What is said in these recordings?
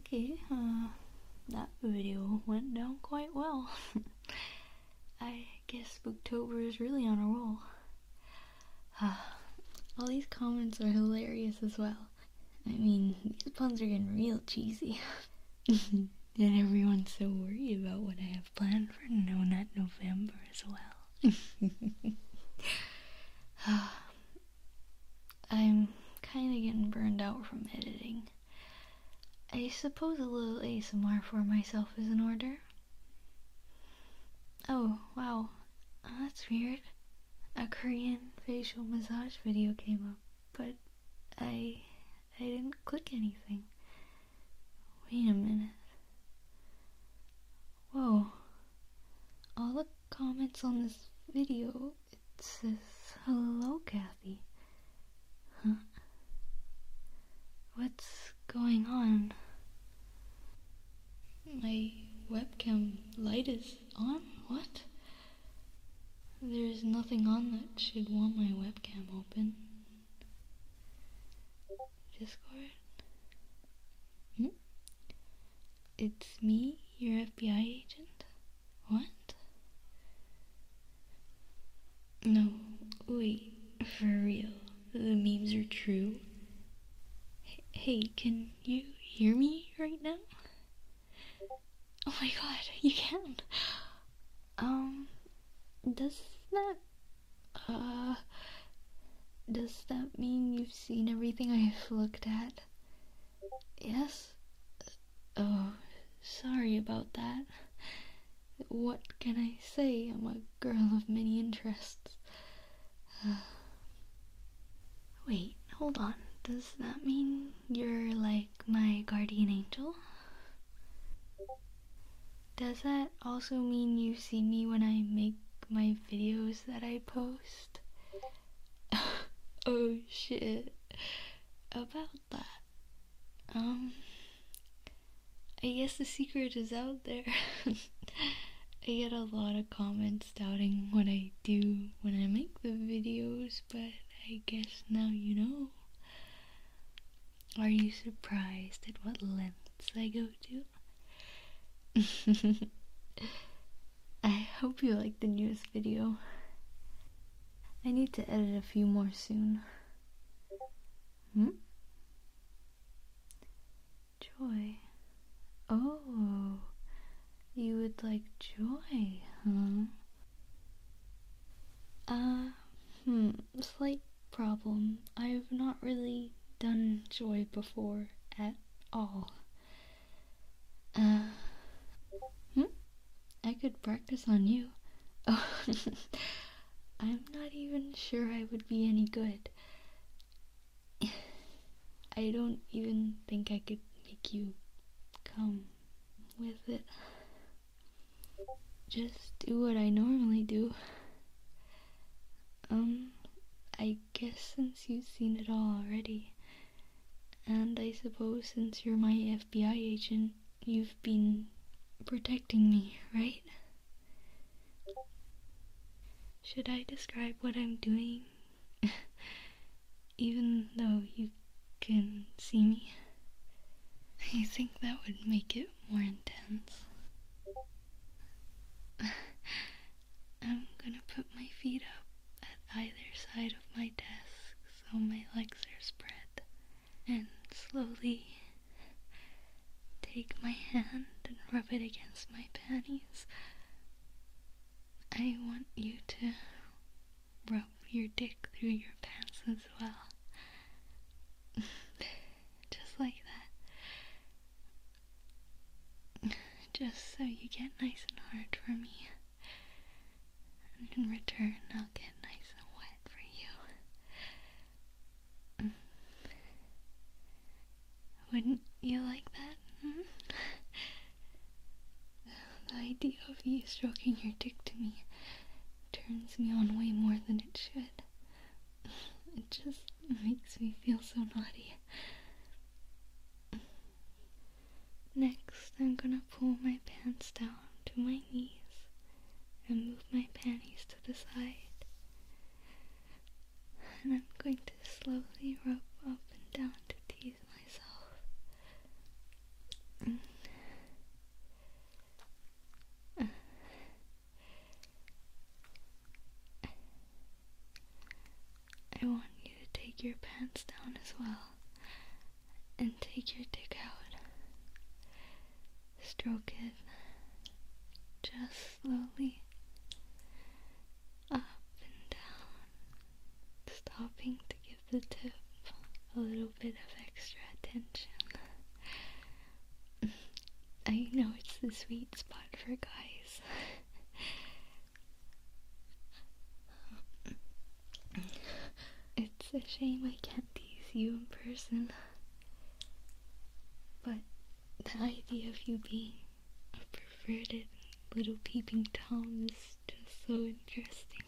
Okay, that video went down quite well. I guess Booktober is really on a roll. All these comments are hilarious as well. I mean, these puns are getting real cheesy. And everyone's so worried about what I have planned for No Nut November as well. I'm kinda getting burned out from editing. I suppose a little ASMR for myself is in order. Oh, wow. That's weird. A Korean facial massage video came up, but I didn't click anything. Wait a minute. Whoa. All the comments on this video, it says, "Hello, Kathy." Huh? What's going on? My webcam light is on? What? There's nothing on that should want my webcam open. Discord? It's me, your FBI agent? What? No, wait, for real. The memes are true? Hey, can you hear me right now? Oh my god, you can. Does that mean you've seen everything I've looked at? Yes? Oh, sorry about that. What can I say? I'm a girl of many interests. Wait, hold on. Does that mean you're like my guardian angel? Does that also mean you see me when I make my videos that I post? Oh shit. About that. I guess the secret is out there. I get a lot of comments doubting what I do when I make the videos, but I guess now you know. Are you surprised at what lengths I go to? I hope you like the newest video. I need to edit a few more soon. Joy. Oh, you would like joy, huh? Slight problem. I've not really done joy before at all. I could practice on you. Oh, I'm not even sure I would be any good. I don't even think I could make you come with it. Just do what I normally do. I guess since you've seen it all already, and I suppose since you're my FBI agent, you've been protecting me, right? Should I describe what I'm doing? Even though you can see me? I think that would make it more intense. I'm gonna put my feet up at either side of my desk so my legs are spread, and slowly take my hand and rub it against my panties. I want you to rub your dick through your pants as well. Just like that. Just so you get nice and hard for me. And in return, I'll get nice and wet for you. Wouldn't you like that? The idea of you stroking your dick to me turns me on way more than it should. It just makes me feel so naughty. Next, I'm gonna pull my pants down to my knees and move my panties to the side. And I'm going to slowly rub up and down to tease hands down as well. And take your dick out. Stroke it. Just slowly. Up and down. Stopping to give the tip a little bit of extra attention. I know it's the sweet spot for guys. It's a shame I can't tease you in person. But the idea of you being a perverted little peeping Tom is just so interesting.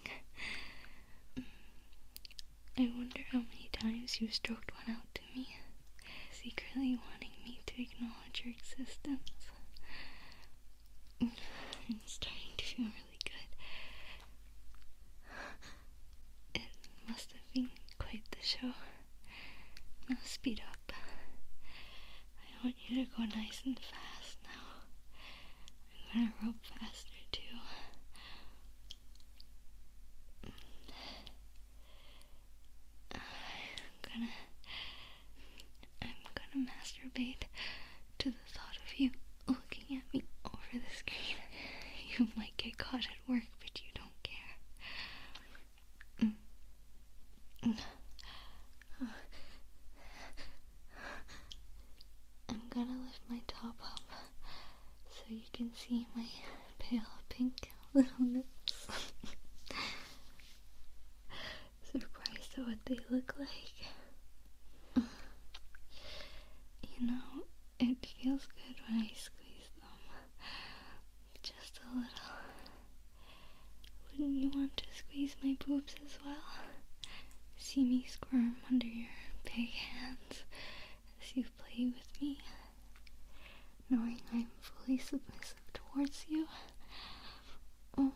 I wonder how many times you stroked one out to me, secretly wanting me to acknowledge your existence. I'm starting to feel really good. It must have been quite the show. Now speed up. I want you to go nice and fast now. I'm gonna rub faster too. I'm gonna masturbate to the thought of you looking at me over the screen. You might get caught at work, but you don't care. I'm gonna lift my top up so you can see my pale pink little nips. Surprised at what they look like. You know, it feels good when I squeeze them. Just a little. Wouldn't you want to squeeze my boobs as well? See me squirm under your big hands as you play with me, knowing I'm fully submissive towards you. Oh.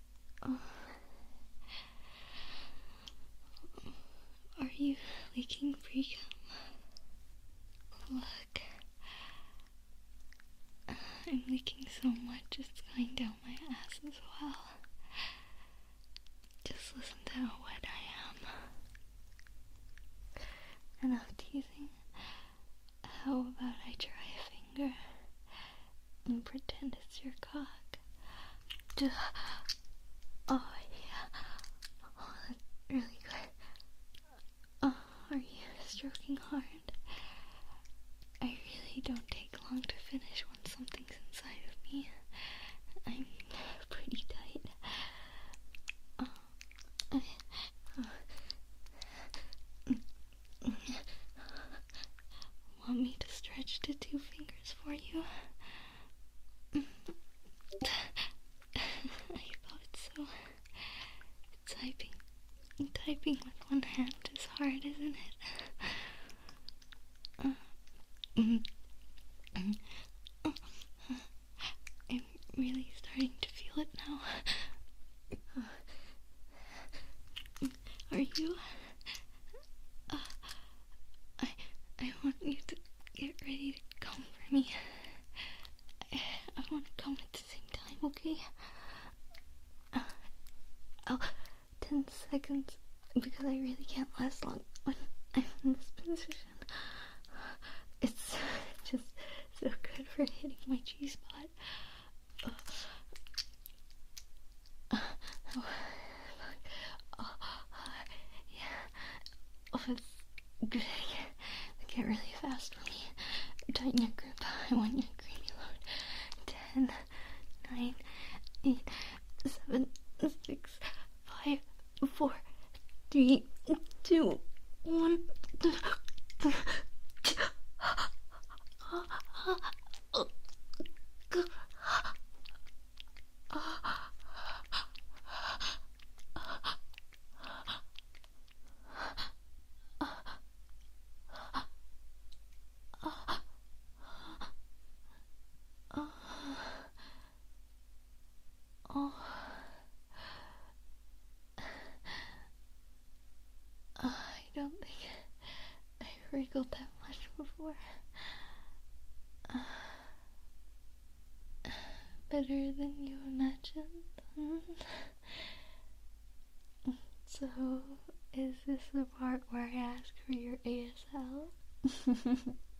Are you leaking free cum? Look. I'm leaking so much it's going down my ass as well. Just listen to how wet I am. Enough teasing. How about I try a finger and pretend it's your cock? Oh yeah. Oh, that's really good. Oh, are you stroking hard? I really don't take long to finish when something's inside of me. I'm pretty tight. Want me to stretch to 2 fingers for you? I thought so. Typing with one hand is hard, isn't it? I'm really starting to feel it now. Are you? I want you to get ready to come for me. I want to come at the same time, okay? 10 seconds, because I really can't last long when I'm in this position. It's just so good for hitting my G-spot. It's good. Get really fast for me. Tighten your grip. I want your creamy load. 10, 9, 8, 7, 6, 5, 4, 3, 2, 1. I don't think I wriggled that much before. Better than you imagined. So, Is this the part where I ask for your ASL?